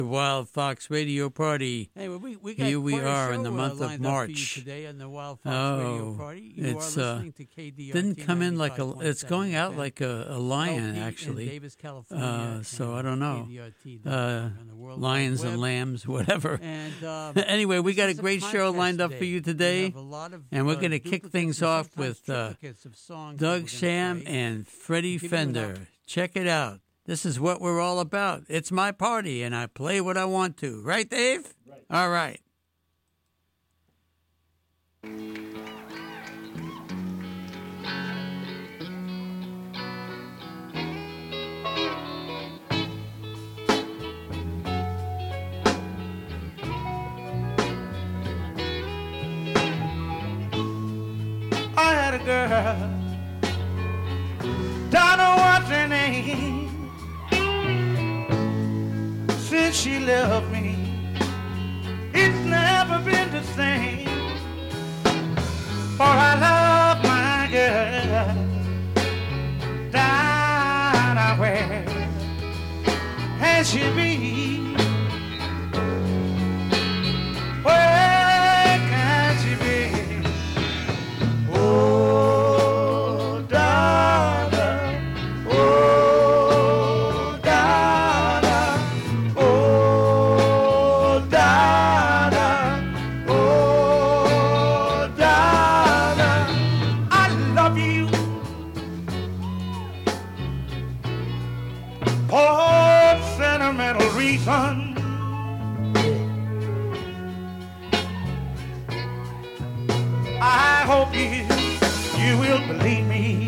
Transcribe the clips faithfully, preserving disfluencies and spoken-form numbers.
Wild Fox Radio Party. Hey, well, we, we got Here we quite a are show, in the uh, month of lined up for you March. today on the Wild Fox Oh, Radio Party. You it's are uh, listening to K D R T didn't come in like a. ninety-five point It's going seven out F M. like a, a lion, L P in actually. Davis, California, Uh, so and I don't know. K D R T dot com Uh, on the World lions Wide and Web. lambs, whatever. And, um, anyway, we this got a is great show contest lined up for today. you We today, have a lot of, and we're uh, going to kick duplicates things and off sometimes with uh, triplicates of songs that Doug we're gonna Sham play. and Freddie Give it up. Fender. Check it out. This is what we're all about. It's my party, and I play what I want to. Right, Dave? Right. All right. I had a girl, don't know what's her name. Since she left me, it's never been the same. For I love my girl down where has she been? Where can she be? Oh, darling, oh, darling, oh, darling, oh, darling, I love you. For sentimental reasons. I hope you, you will believe me.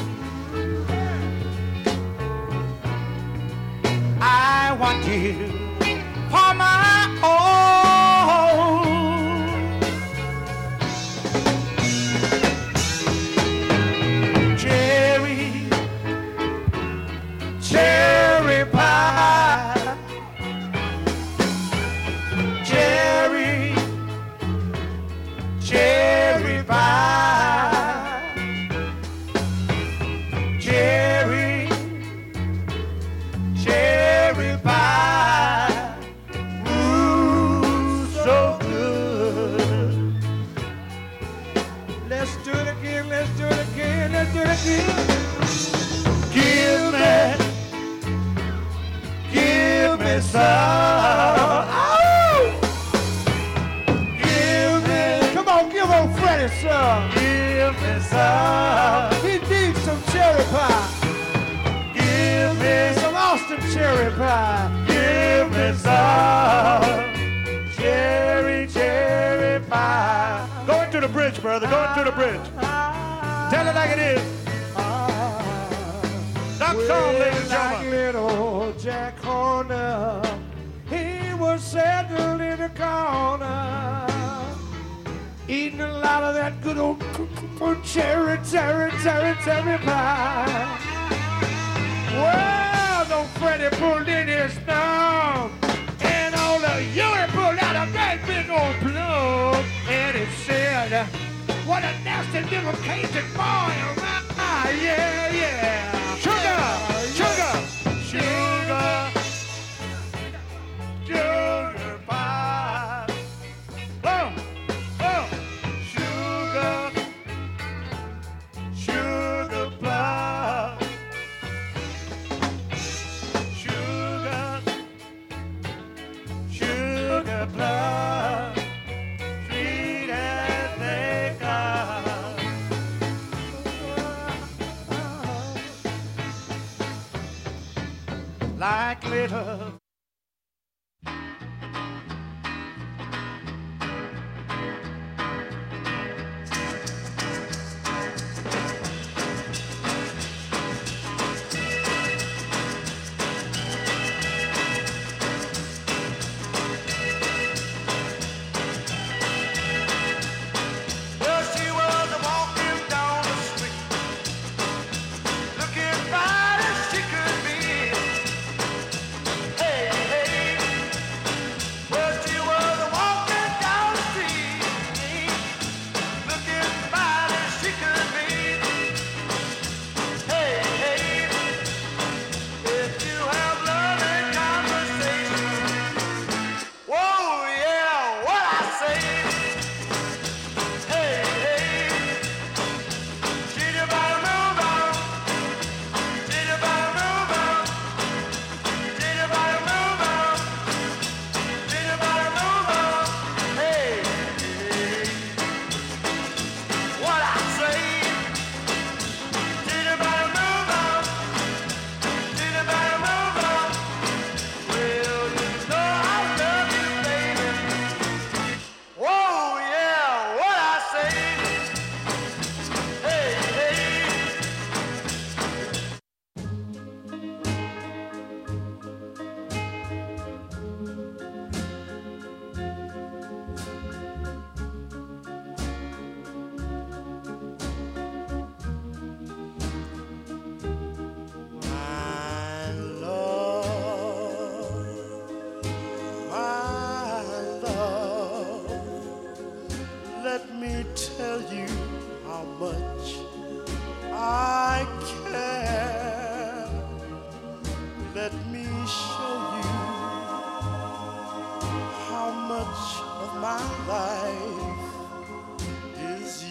I want you for my own. Cherry, cherry pie, cherry, cherry pie, cherry, cherry pie, ooh, so good. Let's do it again, let's do it again, let's do it again. Give me, give me some. Oh! Give me, come on, give old Freddie some. Give me some. He needs some cherry pie. Give me some Austin cherry pie. Give me some cherry, cherry pie. Go into the bridge, brother. Go into the bridge. Tell it like it is. That's all, ladies and gentlemen. Little Jack Horner, he was settled in a corner, eating a lot of that good old cherry, cherry, cherry, cherry pie. Well, no Freddie pulled in his thumb, and on the Huey pulled out a great big old plug, and it said, what a nasty little Cajun boy, ah, yeah, yeah. Sugar, sugar, sugar, sugar pie. Oh, oh, sugar, sugar pie. Sugar, sugar pie. Sweet as they come. Like little well, she was walking down the street, looking fine as she could be. Hey,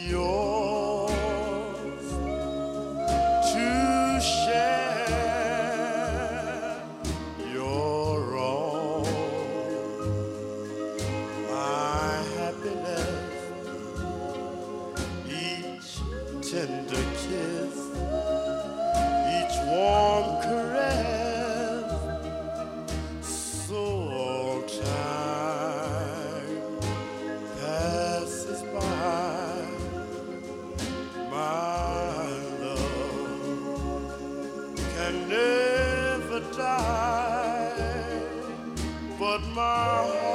yours to share your own. My happiness, each tender kiss, each warm caress, so time passes by. My love can never die, but my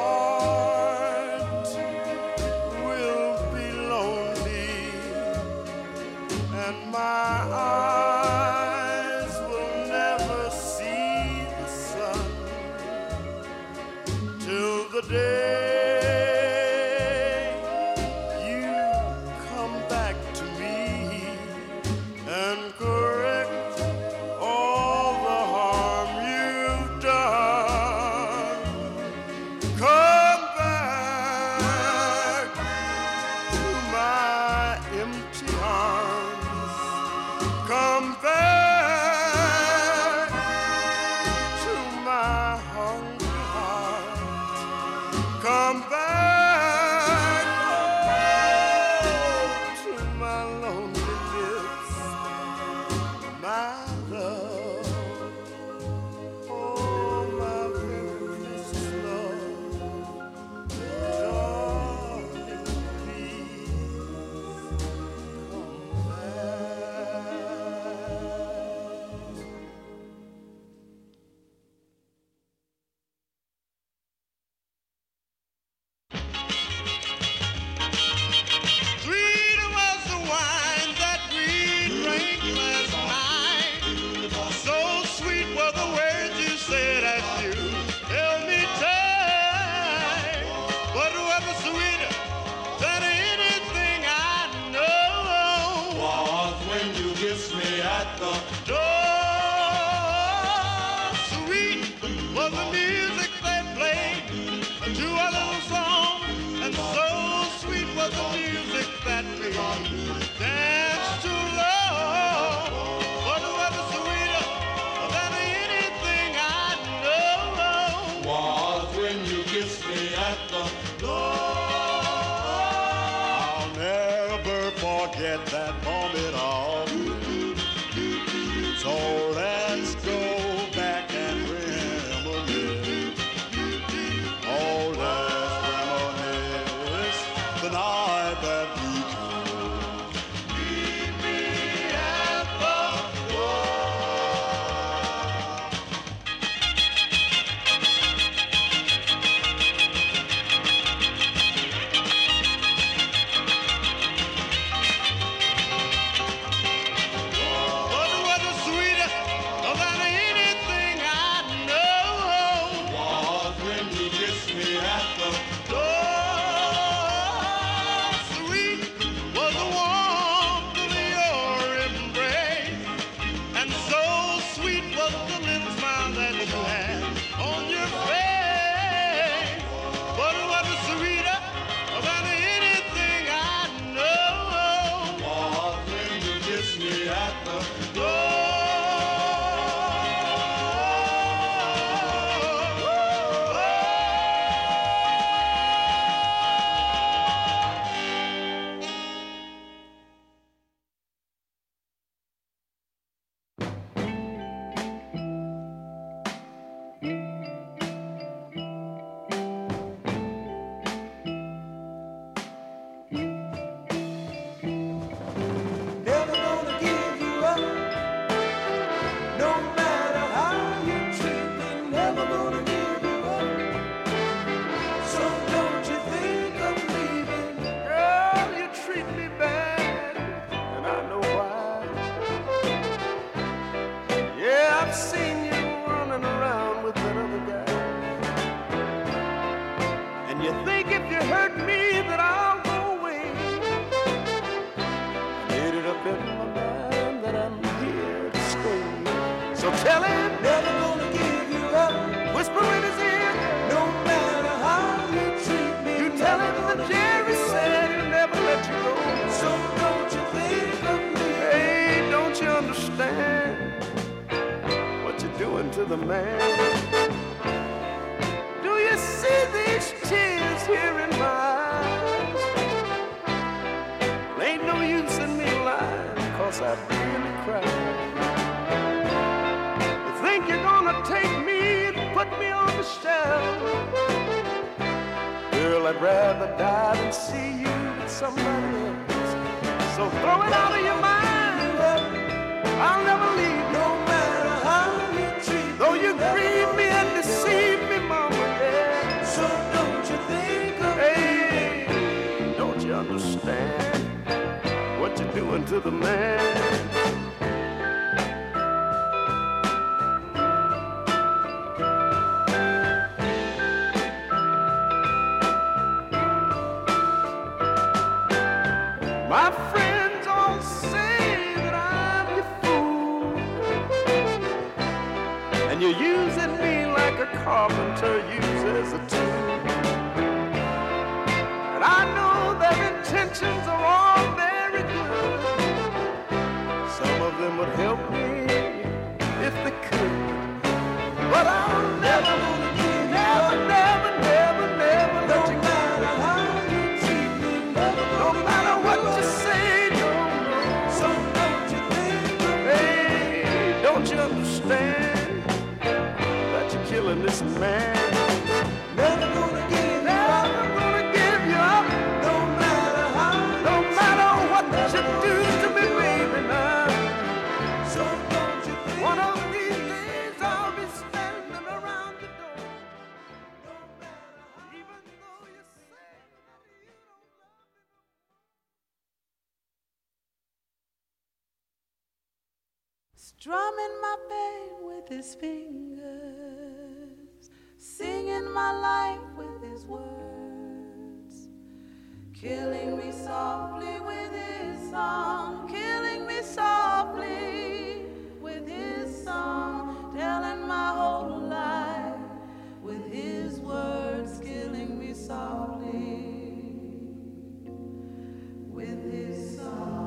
heart will be lonely, and my eyes will never see the sun till the day you come back to me and correct all the harm you've done. Come back to my empty arms. Come back to my hungry heart. Come back to my lonely lips, my love. Oh, my very precious love, darling, please come back. Sweet was the wine that we drank last night. So sweet were the words you said as you held me tight. But what was sweeter than anything I know was when you kissed me at the door. Sweet was the music they played to a little song, and so sweet was the music that we danced to love. But what was sweeter than anything I know was when you kissed me at the door. I'll never forget that moment of. So let's go back and reminisce. Oh, let's reminisce the night that we kissed. Meet me at the door. But what is sweeter than anything I know was when you kissed me at the door. Sweet was the warmth of your embrace, and so sweet was the little smile that you had on your face. But what is sweeter than anything I know was when you kissed me at the door. Never gonna give you up, no matter how you treat me. Never gonna give you up, so don't you think of leaving. Girl, you treat me bad, and I know why. Yeah, I've seen you running around with that other guy, and you think if you hurt me that I'll go away. Made it up in my mind that I'm here to stay. So tell him, never gonna give you up. Whisper in his ear, no matter how you treat me. You tell him that Jerry said he'll never let you go. So to the man? Do you see these tears here in my eyes? Ain't no use in me lying, cause I really cried. You think you're gonna take me and put me on the shelf? Girl, I'd rather die than see you with somebody else. So throw it out of your mind. I'll never leave, no matter how you treat me. Though you grieve me and deceive me, mama, yeah. So don't you think of hey, me? Don't you understand what you're doing to the man? My friends all say that I'm your fool, and you're using me like a carpenter uses a tool. And I know their intentions are all very good. Some of them would help me if they could, but I'll never, never, never, never, never let you go. No matter what you say, no, no. So don't you think of me? Hey, don't you understand that you're killing this man? Never gonna give you up. Never gonna give you up. No matter how. No matter what you do to me, baby, now. So don't you think one of these days I'll be standing around your door. No matter how. Even though you say you don't love me. Strumming my pain with his fingers, singing my life with his words, killing me softly with his song, killing me softly with his song, telling my whole life with his words, killing me softly with his song.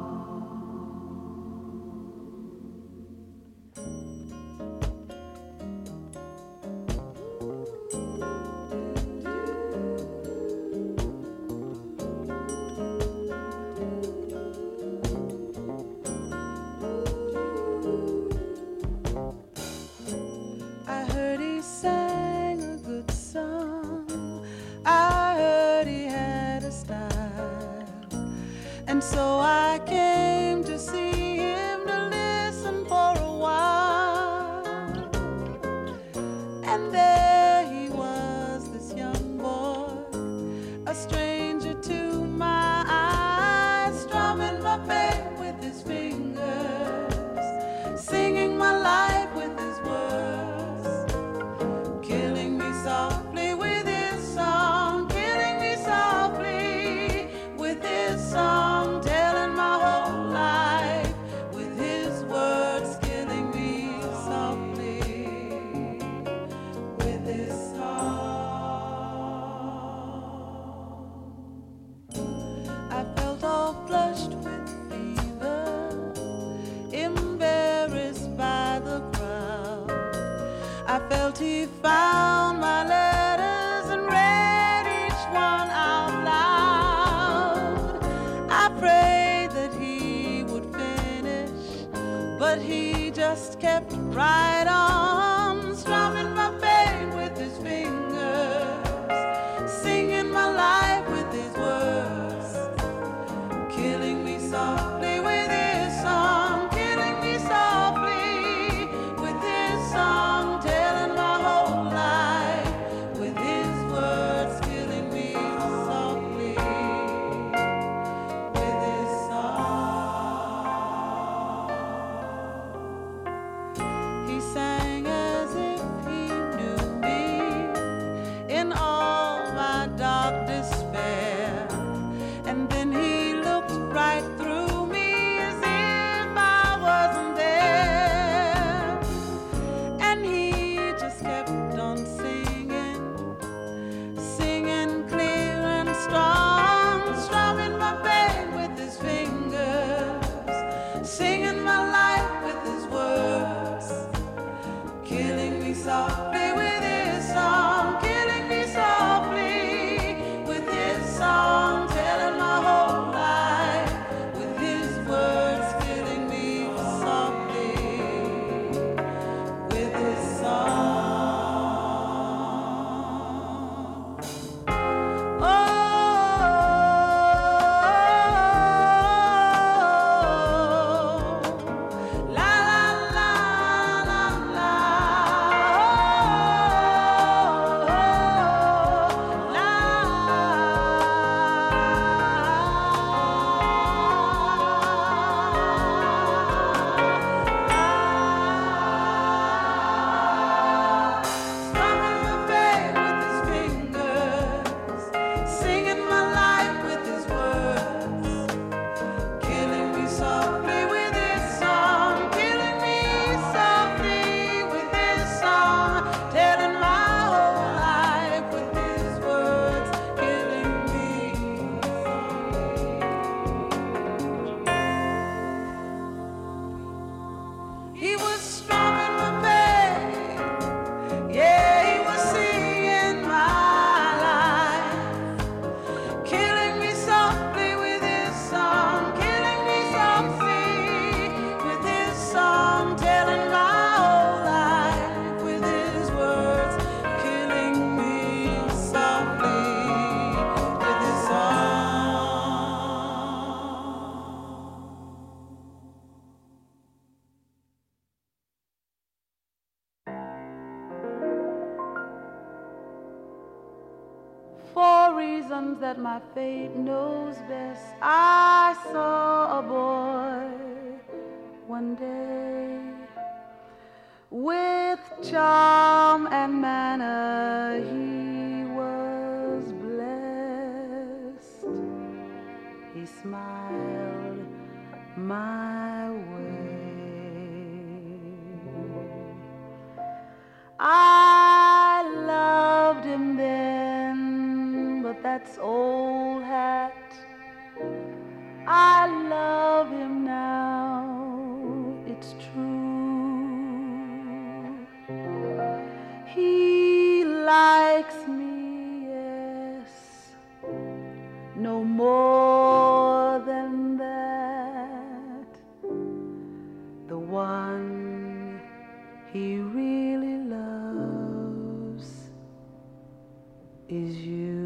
I heard he sang a good song. I heard he had a style. And so I came to see him to listen for a while. And there he was, this young boy, a stranger to my eyes, strumming my pain with his fingers, singing my life with his words, killing me softly with his song, killing me softly with his song, telling my whole life with his words, killing me softly with his song. I felt all flushed with fever, embarrassed by the crowd. I felt he found my letters and read each one out loud. I prayed that he would finish, but he just kept right on, strumming my pain with his fingers, singing my life with his words, killing me softly with his song, killing me softly with his song, telling my whole life with his words, killing me softly with his song. He sang reasons that my fate knows best, I saw a boy one day with charm and manner. He was blessed. He smiled my way. I loved him then, but that's old hat. I love him now, it's true. He likes me, yes, no more than that. The one he really loves is you.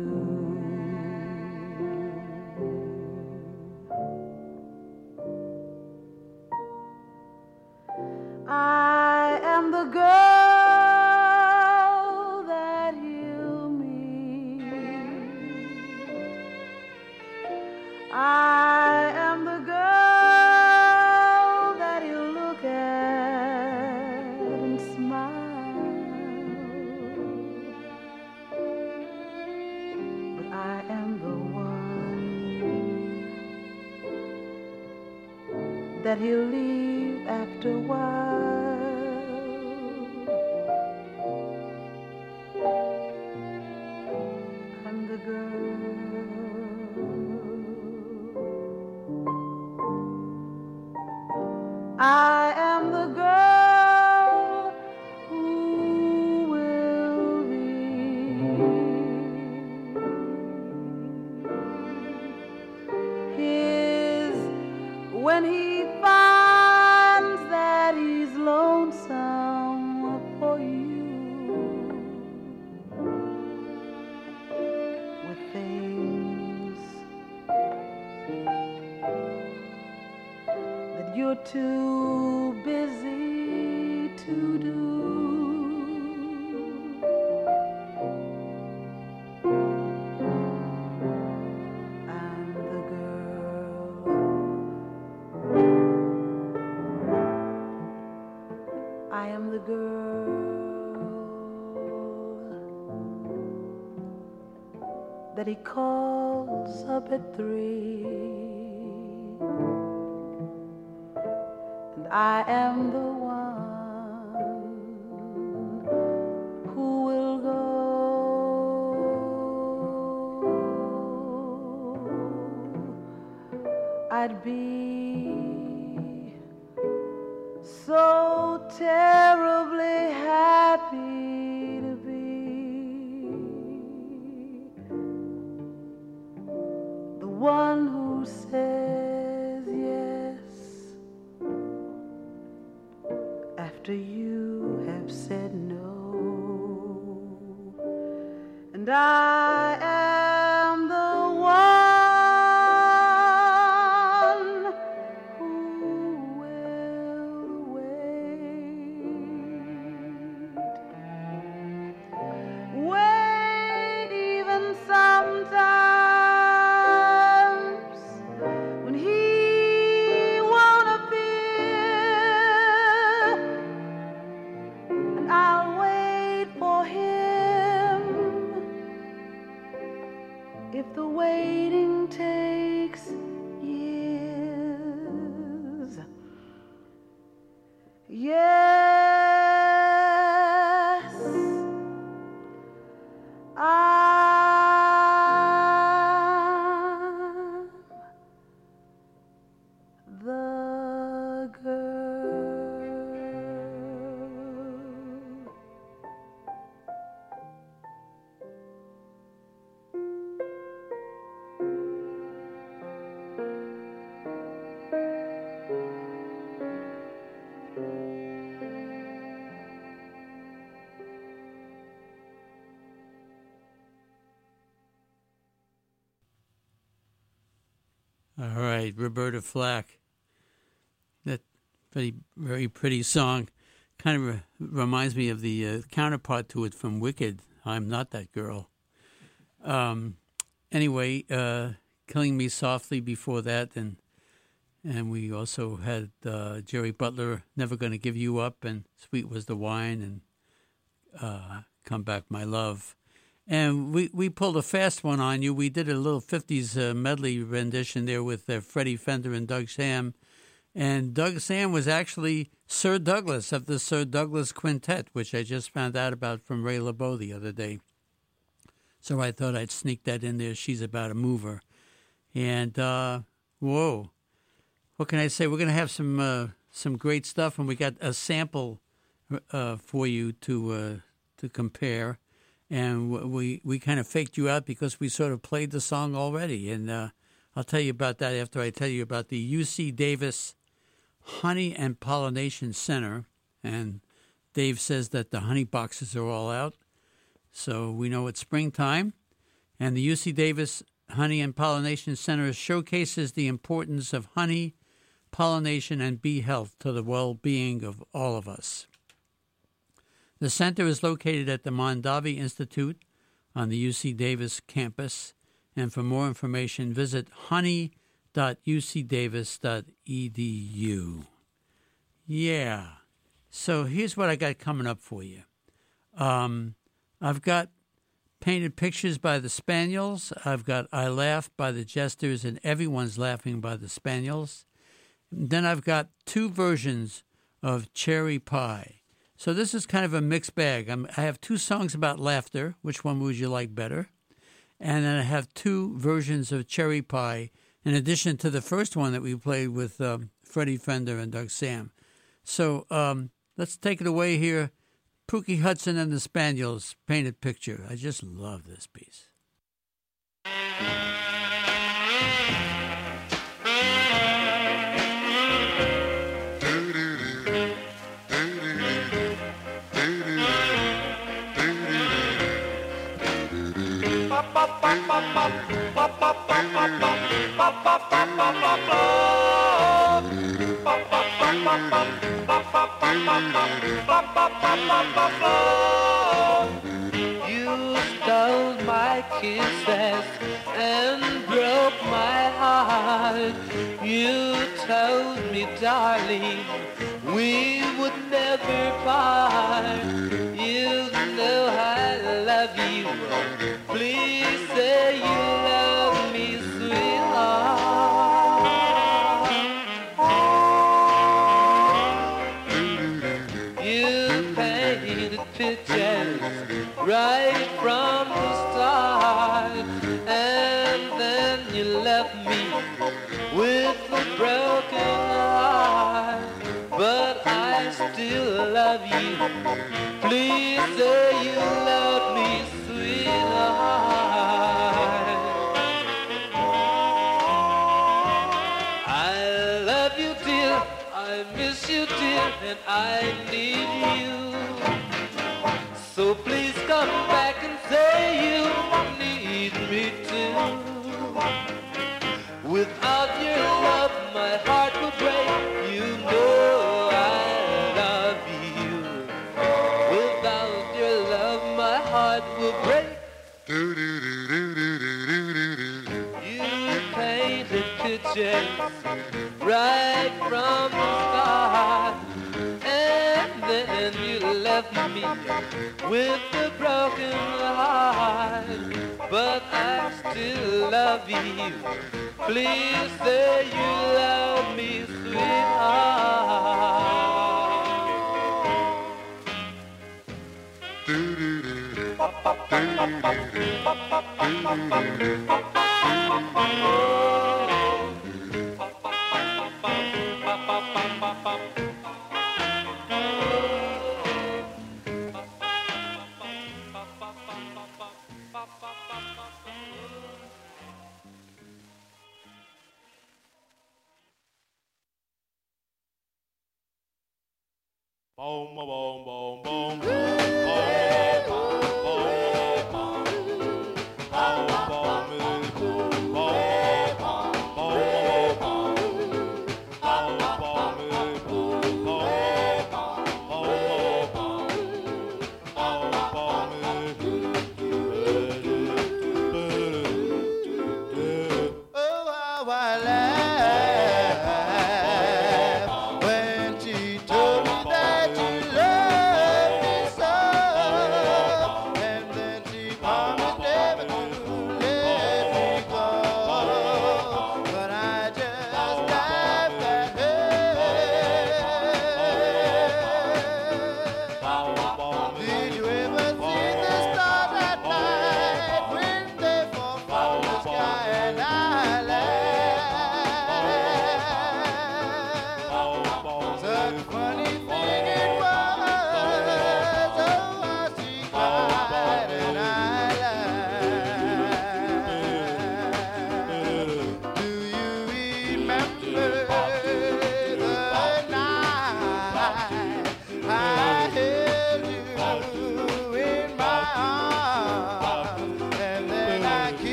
I am the girl that he'll meet. I am the girl that he'll look at and smile. But I am the one that he'll leave after a while. I'm the girl. I am the girl who will be his when he finds that he's lonesome for you, with things that you're too busy to do. I'm the girl. I am the girl that he calls up at three, and I am the one who will go. I'd be so terribly happy to be the one who says yes after you have said no. And I am the one who will wait. Wait even sometimes when he won't appear, and I'll wait for him if the waiting takes years. Yes, I'm the girl. All right, Roberta Flack. That very, very pretty song. Kind of re- reminds me of the uh, counterpart to it from Wicked, I'm Not That Girl. Um, anyway, uh, Killing Me Softly before that, and and we also had uh, Jerry Butler, Never Gonna Give You Up, and Sweet Was the Wine, and uh, Come Back My Love. And we, we pulled a fast one on you. We did a little fifties uh, medley rendition there with uh, Freddie Fender and Doug Sam. And Doug Sam was actually Sir Douglas of the Sir Douglas Quintet, which I just found out about from Ray LeBeau the other day. So I thought I'd sneak that in there. She's About a Mover. And, uh, whoa, what can I say? We're going to have some uh, some great stuff, and we got a sample uh, for you to uh, to compare. And we, we kind of faked you out because we sort of played the song already. And uh, I'll tell you about that after I tell you about the U C Davis Honey and Pollination Center. And Dave says that the honey boxes are all out. So we know it's springtime. And the U C Davis Honey and Pollination Center showcases the importance of honey, pollination, and bee health to the well-being of all of us. The center is located at the Mondavi Institute on the U C Davis campus. And for more information, visit honey dot u c davis dot e d u. Yeah. So here's what I got coming up for you. Um, I've got Painted Pictures by the Spaniels. I've got I Laugh by the Jesters, and Everyone's Laughing by the Spaniels. And then I've got two versions of Cherry Pie. So this is kind of a mixed bag. I'm, I have two songs about laughter. Which one would you like better? And then I have two versions of Cherry Pie, in addition to the first one that we played with um, Freddie Fender and Doug Sam. So um, let's take it away here. Pookie Hudson and the Spaniels, Painted Picture. I just love this piece. You stole my kisses and broke my heart. You told me, darling, we would never part. You know I love you. Please say you love me, sweetheart. You painted pictures right from the start, and then you left me with a broken heart. But I still love you. Please say you love me, sweetheart. I love you, dear. I miss you, dear, and I need you. So please come back and say you need me too. Without your love, my heart will break. You know I love you. Without your love, my heart will break. You painted pictures right from the start, and then you left me with a broken heart. But I still love you. Please say you love me, sweetheart. Boom, boom, boom, boom, boom.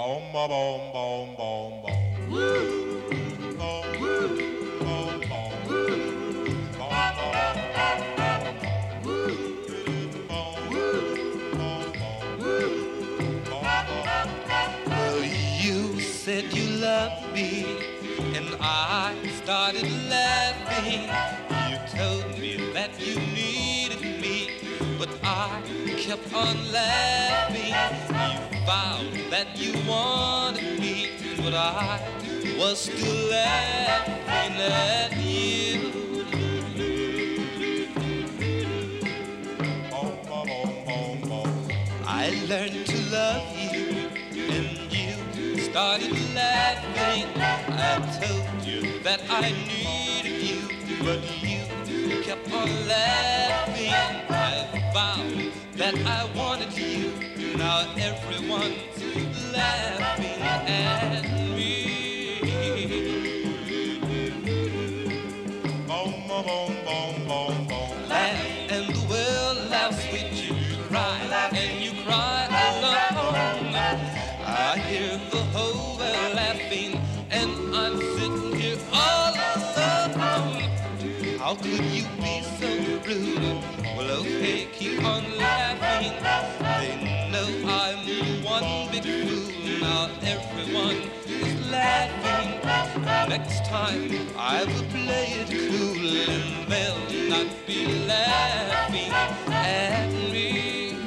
Boom, boom, boom, boom, boom. Woo! Boom, boom, boom, boom. Boom, boom, boom, boom. Well, you said you loved me, and I started laughing. You told me that you needed me, but I kept on laughing. You vowed that you wanted me, but I was still laughing at you. I learned to love you, and you started laughing. I told you that I needed you, but you kept on laughing. I vowed that I wanted you. Now everyone's laughing at me. Boom, boom, boom, boom, boom. Laugh and the world laughs with you. Cry and you cry alone. I hear the whole world laughing, and I'm sitting here all alone. How could you be so rude? Well, okay, keep on laughing. They know I'm one big fool. Now everyone is laughing. Next time I will play it cool, and they'll not be laughing at me.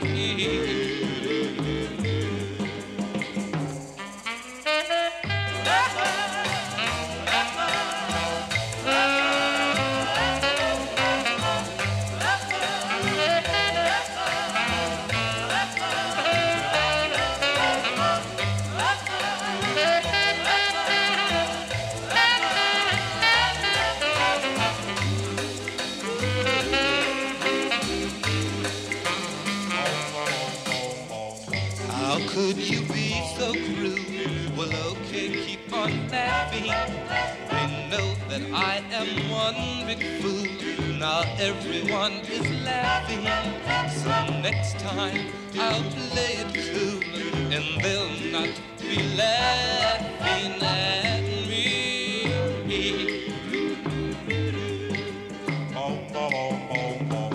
How could you be so cruel? Well, okay, keep on laughing. They know that I am one big fool. Now everyone is laughing. So next time I'll play it cool, and they'll not be laughing at me. Boom, boom, boom, boom.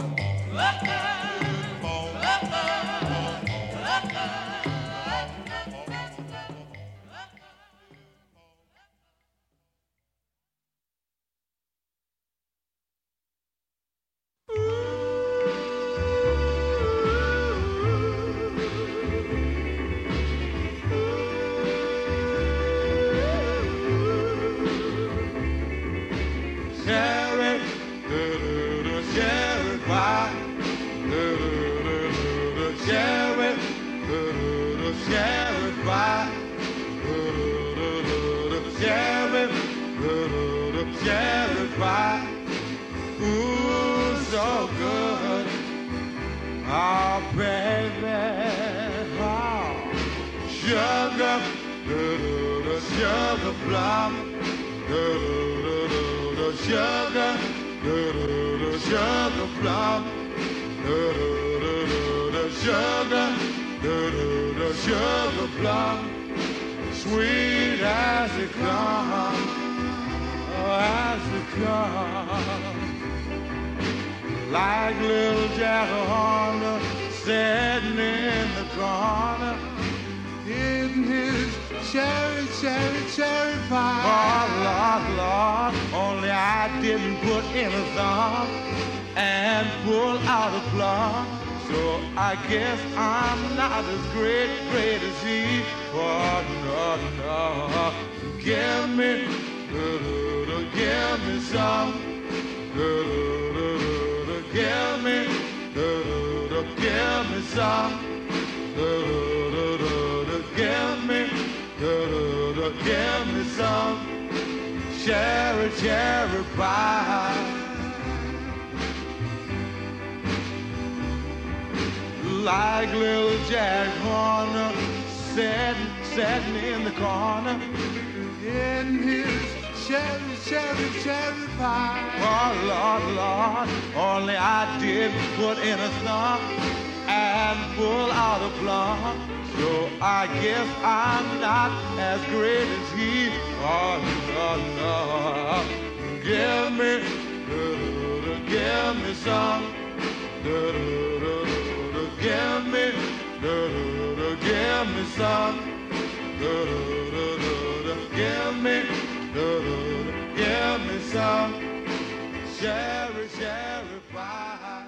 Cherry, do-do-do, cherry pie. Do-do-do-do, cherry, do-do-do, cherry pie. Do-do-do-do, cherry, do-do-do, cherry pie. Ooh, so good. Oh, baby. Oh, sugar, do-do-do, sugar plum. Do-do-do-do, sugar, do-do-do, sugar plum. Do-do-do-do, sugar, do-do-do, sugar plum. Sweet as it comes, oh, as it comes. Like little Jack Horner sitting in the corner, eating his cherry, cherry, cherry pie. Oh, Lord, Lord, only I didn't put in a thumb and pull out a plum. So I guess I'm not as great, great as he. Oh, no, no, give me, do-do-do, give me some. Do-do-do-do, give me, do-do-do, give me some. Do-do-do-do, give me, do-do-do, give me some. Cherry, cherry pie. Like little Jack Horner sitting, sitting in the corner in his cherry, cherry, cherry pie. Oh, Lord, Lord, only I did put in a thumb and pull out a plum. So I guess I'm not as great as he. Oh, no, no. Give me, give me some. Give me, give me some. Give me, give me some. Cherry, cherry pie.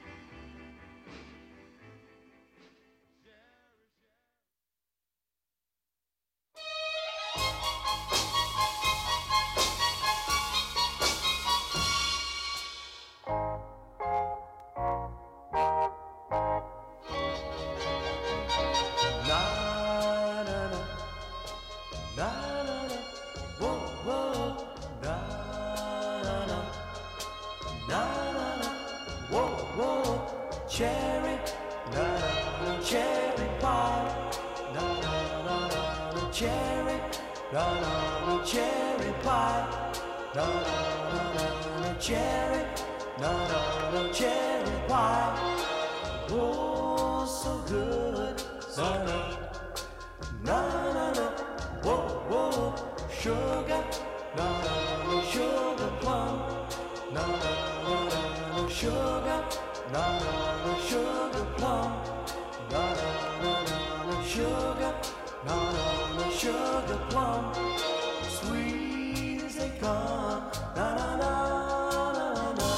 Cherry, na na na, cherry pie, na na na na, cherry, na na na, cherry pie, na na na na, cherry, na na na, cherry pie. Oh, so good, na na na na na, whoa whoa, sugar, na na na, sugar plum, na na na na, sugar. Na na na, sugar plum, na na na na, sugar, na na na, sugar plum, sweet as they come, na na na na na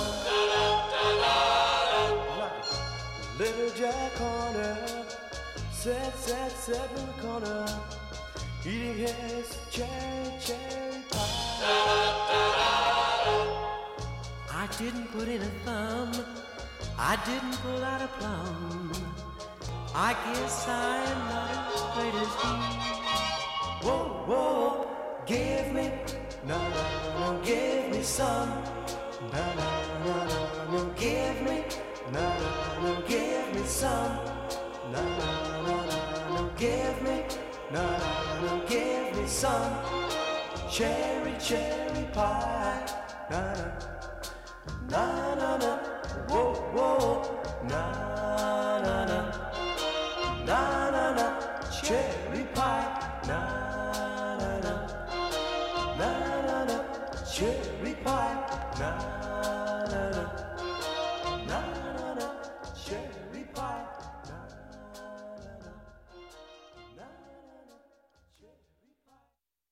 na. Little Jack Horner sat sat sat in the corner, eating his cherry cherry pie. I didn't put in a thumb, I didn't pull out a plum. I guess I am not as great as he. Whoa, whoa, give me, no, no, no, give me some. No, no, no, no, no, give me, no, no, no, give me some. No, no, no, no, no, give me, no, no, no, give me some. Cherry, cherry pie, no, no, no, no, no. Whoa, whoa, na na na, na na na, cherry pie, na na na, na na na, cherry pie, na na na, na na na, cherry pie, na na na, na na na, cherry pie.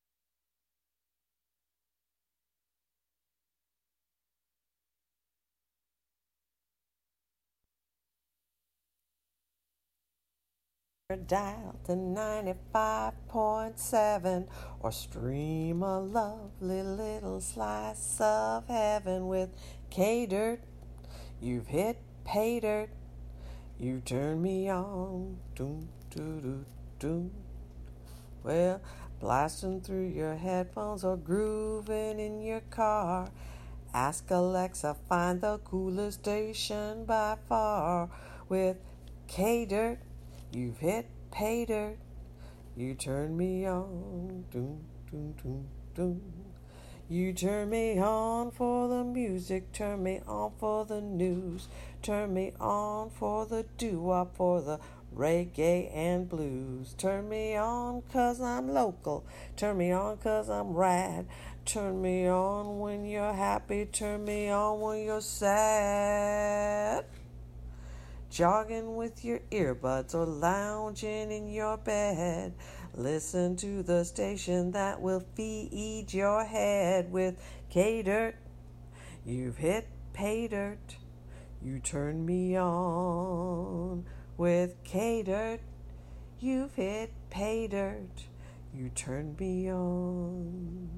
Dial to ninety-five point seven or stream a lovely little slice of heaven with K-Dirt. You've hit pay dirt. You turn me on. Doom, doo, doo, doom. Well, blasting through your headphones or grooving in your car. Ask Alexa, find the coolest station by far with K-Dirt. You've hit pay dirt. You turn me on. Doom, doom, doom, doom. You turn me on for the music. Turn me on for the news. Turn me on for the doo-wop, for the reggae and blues. Turn me on 'cause I'm local. Turn me on 'cause I'm rad. Turn me on when you're happy. Turn me on when you're sad. Jogging with your earbuds or lounging in your bed. Listen to the station that will feed your head with K-Dirt. You've hit pay dirt. You turn me on with K-Dirt. You've hit pay dirt. You turn me on.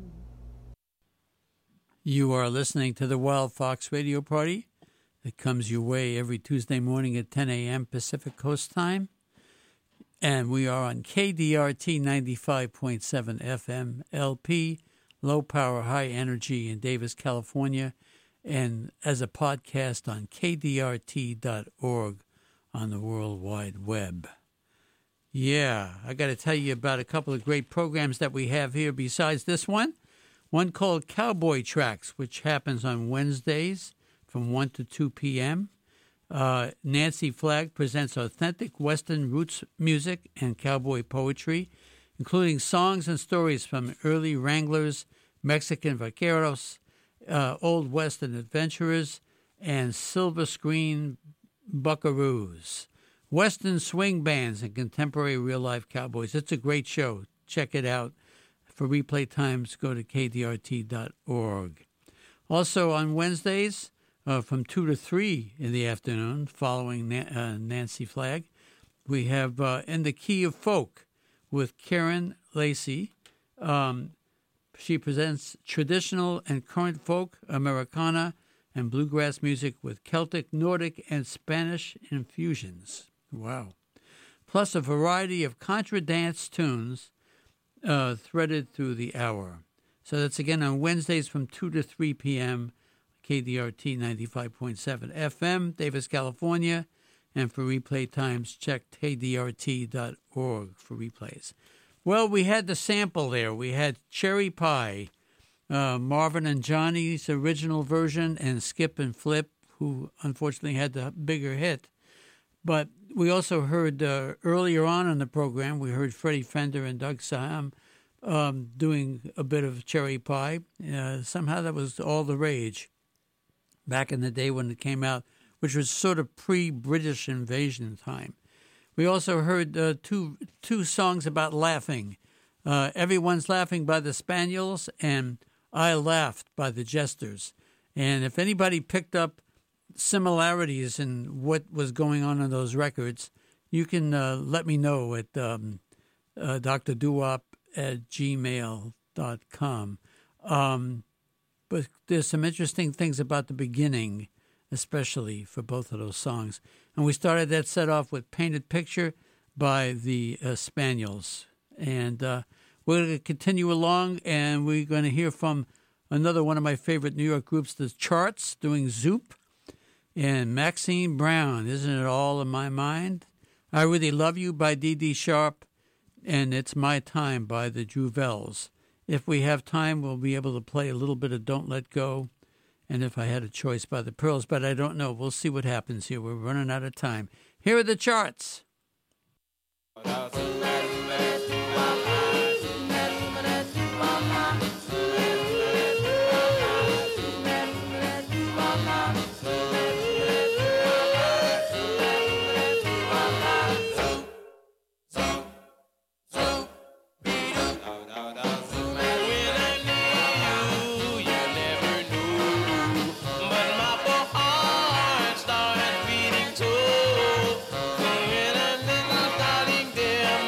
You are listening to the Wild Fox Radio Party. It comes your way every Tuesday morning at ten a.m. Pacific Coast Time. And we are on K D R T ninety-five point seven F M L P, low power, high energy in Davis, California, and as a podcast on K D R T dot org on the World Wide Web. Yeah, I got to tell you about a couple of great programs that we have here besides this one. One called Cowboy Tracks, which happens on Wednesdays from one to two p.m. Uh, Nancy Flagg presents authentic Western roots music and cowboy poetry, including songs and stories from early Wranglers, Mexican vaqueros, uh, Old Western adventurers, and silver screen buckaroos, Western swing bands, and contemporary real-life cowboys. It's a great show. Check it out. For replay times, go to k d r t dot org. Also on Wednesdays, uh, from two to three in the afternoon, following Na- uh, Nancy Flagg, we have uh, In the Key of Folk with Karen Lacey. Um, she presents traditional and current folk, Americana, and bluegrass music with Celtic, Nordic, and Spanish infusions. Wow. Plus a variety of contra dance tunes uh, threaded through the hour. So that's again on Wednesdays from two to three p.m., K D R T ninety-five point seven F M, Davis, California. And for replay times, check k d r t dot org for replays. Well, we had the sample there. We had Cherry Pie, uh, Marvin and Johnny's original version, and Skip and Flip, who unfortunately had the bigger hit. But we also heard uh, earlier on in the program, we heard Freddie Fender and Doug Saham um, doing a bit of Cherry Pie. Uh, somehow that was all the rage back in the day when it came out, which was sort of pre-British invasion time. We also heard uh, two two songs about laughing. Uh, Everyone's Laughing by the Spaniels and I Laughed by the Jesters. And if anybody picked up similarities in what was going on in those records, you can uh, let me know at um, uh, d r duwop at gmail dot com. Um, but there's some interesting things about the beginning, especially for both of those songs. And we started that set off with Painted Picture by the uh, Spaniels. And uh, we're going to continue along, and we're going to hear from another one of my favorite New York groups, The Charts, doing Zoop. And Maxine Brown, Isn't It All in My Mind? I Really Love You by Dee Dee Sharp, and It's My Time by the Druvels. If we have time, we'll be able to play a little bit of Don't Let Go, and If I Had a Choice by the Pearls, but I don't know. We'll see what happens here. We're running out of time. Here are the charts. Started beating too. When a little darling there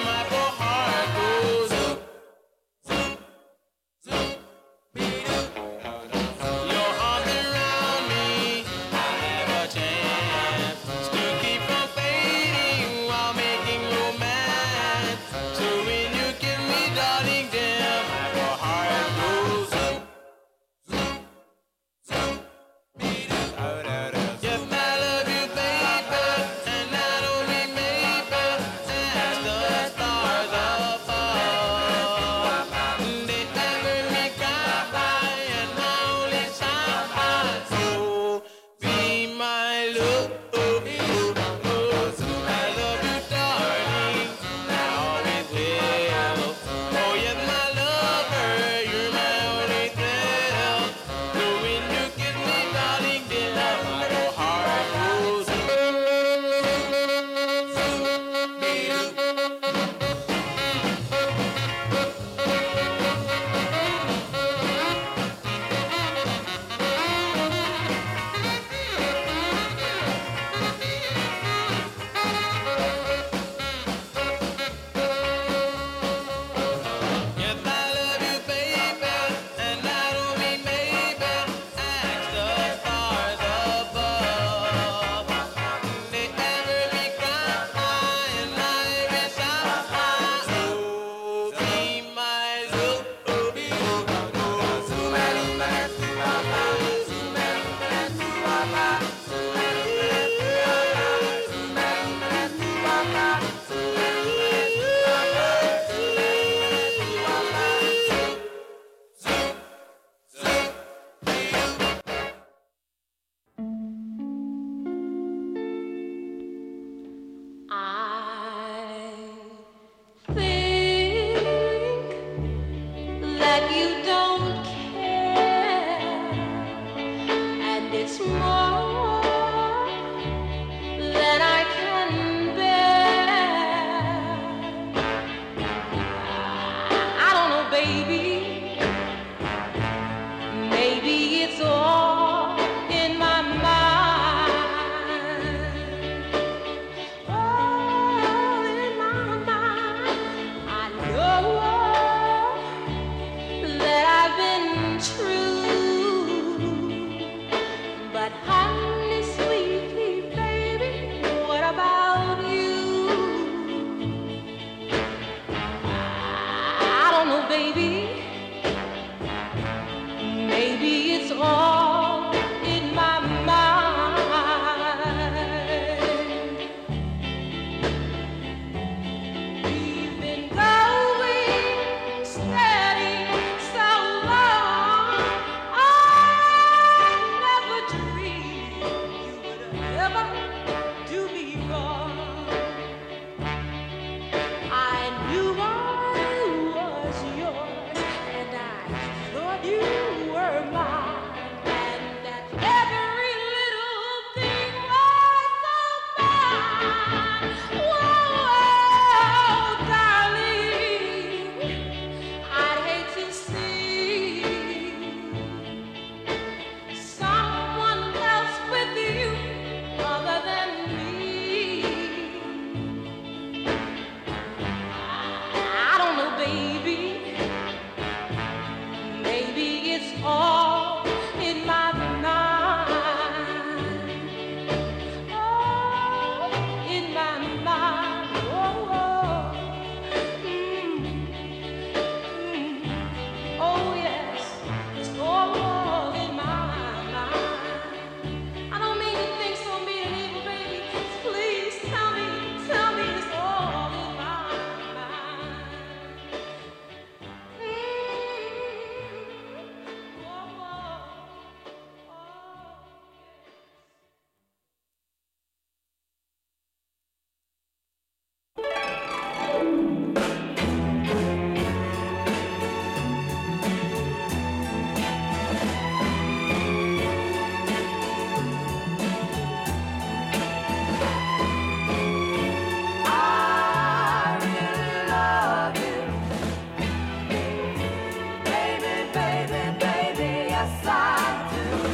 yes I do.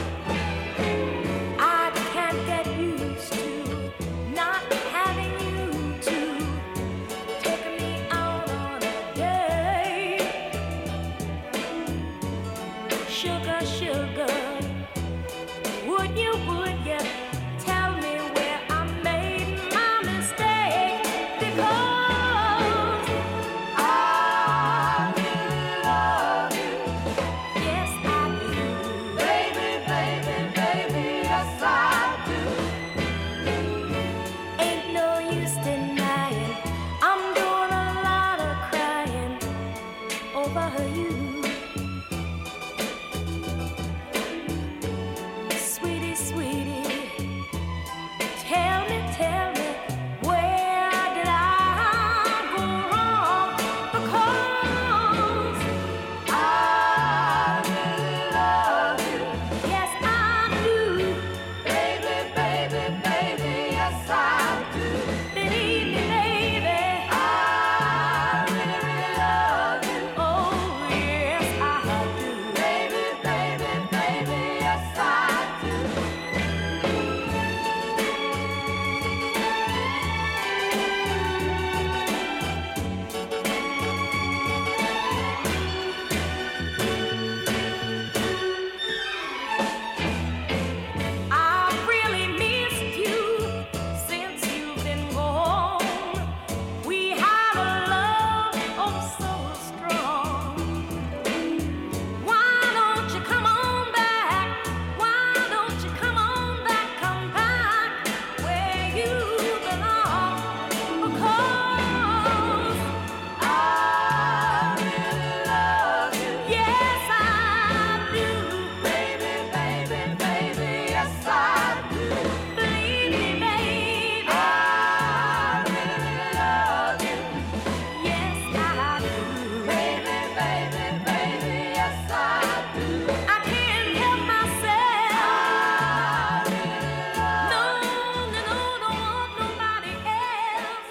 I can't get used to not having you to take me out on a date. Sugar, sugar, would you, would you tell me where I made my mistake? Because I really love you. Yes, I do. Baby, baby, baby, yes, I do. Ain't no use denying I'm doing a lot of crying over you. Sweetie, sweetie, tell me, tell me, where did I go wrong? Because I really love you. Yes, I do. Baby, baby, baby, yes, I do. Believe me, baby, I really, really love you. Oh, yes, I do. Baby, baby, baby, yes, I do. I really missed you since you've been gone. We had a love oh so strong. Why don't you come on back? Why don't you come on back? Come back where you belong. Because I really love you. Yes, I do. Baby, baby, baby, yes, I do. Believe me, baby, I really love you. Yes, I do. Baby, baby, baby, yes, I do. I can't help myself. I really love you. No, no, no, don't want nobody else.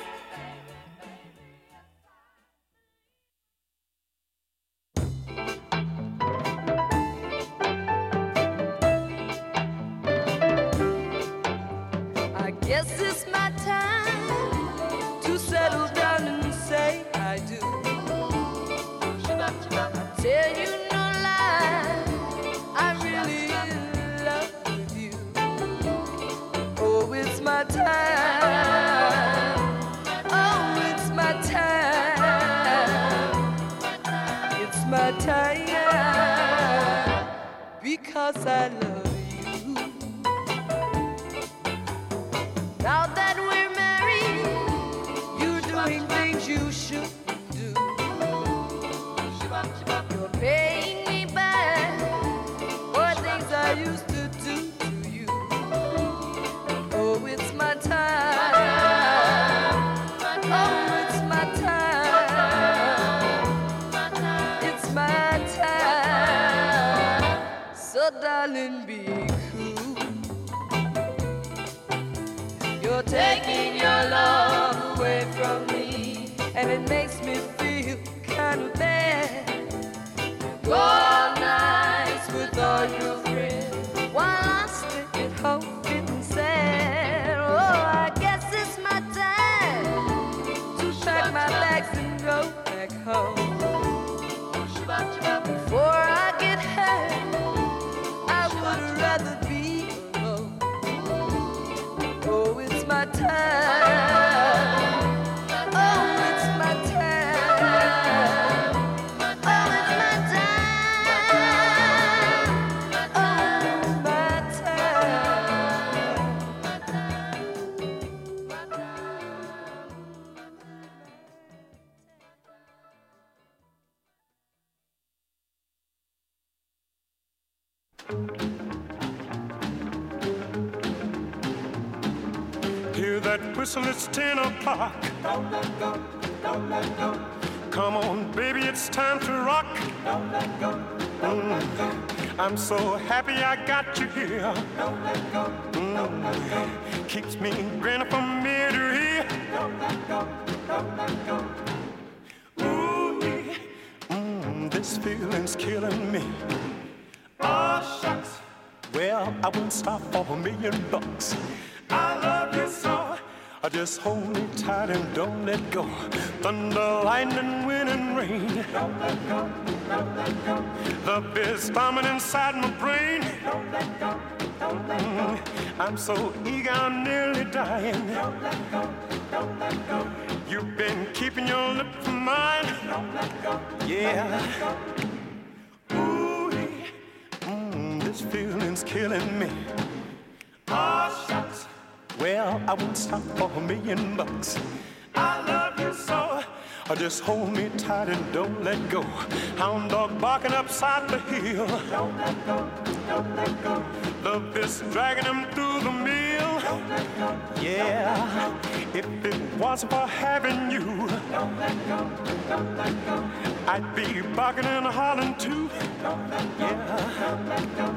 I guess it's my time to settle down and say I do. I tell you no lie, I'm really in love with you. Oh, it's my time. Oh, it's my time. It's my time because I love you. Now that we're married, you're doing things you shouldn't do. You're paying me back for things I used to do to you. Oh, it's my time. Oh, it's my time. It's my time. So darling, be cool. You're taking your love away from me, and it makes me feel kind of bad. Go all nights with all your friends while I stay at home getting sad. Oh, I guess it's my time to pack my bags and go back home. Before I get hurt, I would rather be alone. Oh, it's my time. Oh, it's my time. Oh, it's my time. Oh, it's my Hear that whistle, it's ten o'clock. Don't let go, don't let go. Come on, baby, it's time to rock. Don't let go, don't mm. let go. I'm so happy I got you here. Don't let go, don't mm. let go. Keeps me grinning from ear to ear. Don't let go, don't let go. Ooh, mm, this feeling's killing me. Oh, I wouldn't stop for a million bucks. I love you so. Just hold me tight and don't let go. Thunder, lightning, wind, and rain. Don't let go, don't let go. Love is storming inside my brain. Don't let go, don't let go. I'm so eager, I'm nearly dying. Don't let go, don't let go. You've been keeping your lips from mine. Don't let go, yeah. Ooh, mm, this feeling's killing me. Oh, shucks. Well, I won't stop for a million bucks. I love you so. Just hold me tight and don't let go. Hound dog barking upside the hill. Don't let go, don't let go. Love is dragging him through the mill. Don't let go. Yeah, if it wasn't for having you, don't let go, don't let go. I'd be barking and hollering too. Don't let go, yeah. Don't let go.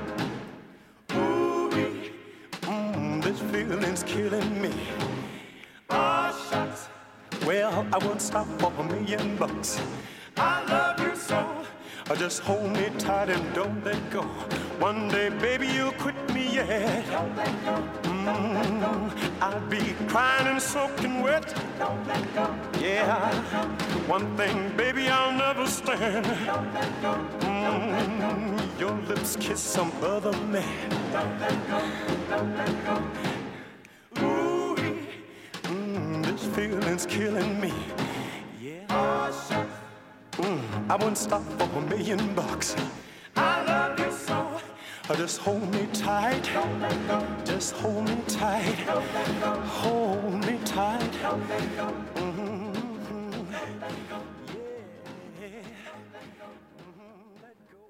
This feeling's killing me. Oh, shucks. Well, I won't stop for a million bucks. I love you so. Just hold me tight and don't let go. One day, baby, you'll quit me, yeah. Don't let go. Mm, I'll be crying and soaking wet. Don't let go. Yeah. One thing, baby, I'll never stand. Don't let go. Mm, your lips kiss some other man. Don't let go. Don't let go. Ooh, mm, this feeling's killing me. Yeah. Oh, shucks. Mm, I wouldn't stop for a million bucks. I love you so. Just hold me tight. Don't let go. Just hold me tight. Don't let go. Hold me tight. Don't let go. Mm-hmm. Don't let go. Yeah. Mm-hmm. Let go.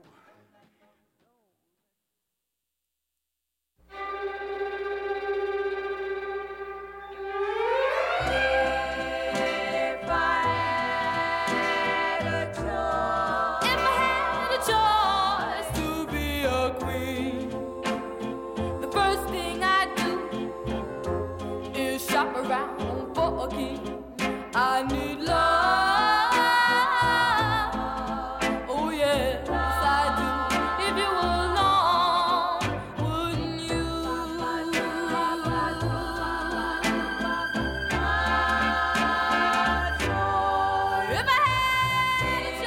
If I had a choice, if I had a choice to be a queen, the first thing I'd do is shop around for a king. I need love, oh yes I do. If you were alone, wouldn't you? If I had a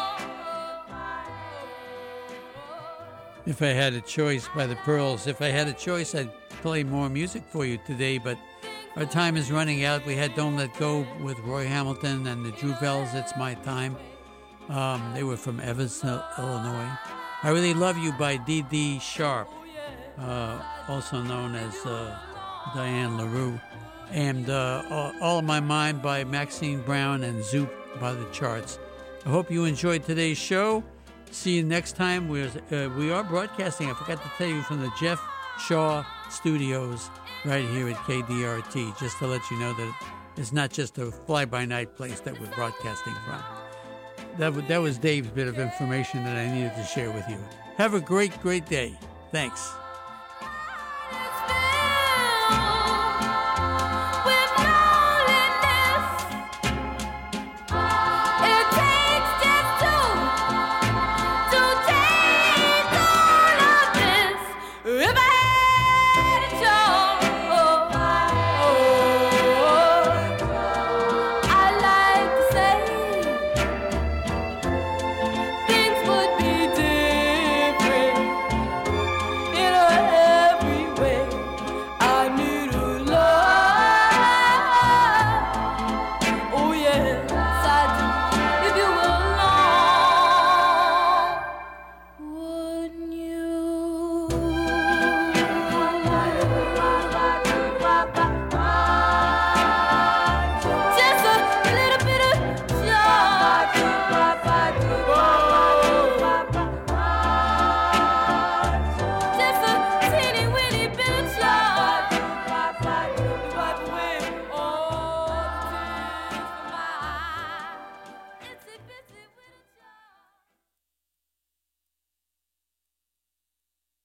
choice. If I Had a Choice by the Pearls. If I had a choice, I'd play more music for you today, but our time is running out. We had Don't Let Go with Roy Hamilton and the Druvels, It's My Time. Um, they were from Evansville, Illinois. I Really Love You by Dee Dee Sharp, uh, also known as uh, Diane LaRue. And uh, All All in My Mind by Maxine Brown and Zoop by The Charts. I hope you enjoyed today's show. See you next time. We're, uh, we are broadcasting, I forgot to tell you, from the Jeff Shaw Studios right here at K D R T, just to let you know that it's not just a fly-by-night place that we're broadcasting from. That, w- that was Dave's bit of information that I needed to share with you. Have a great, great day. Thanks.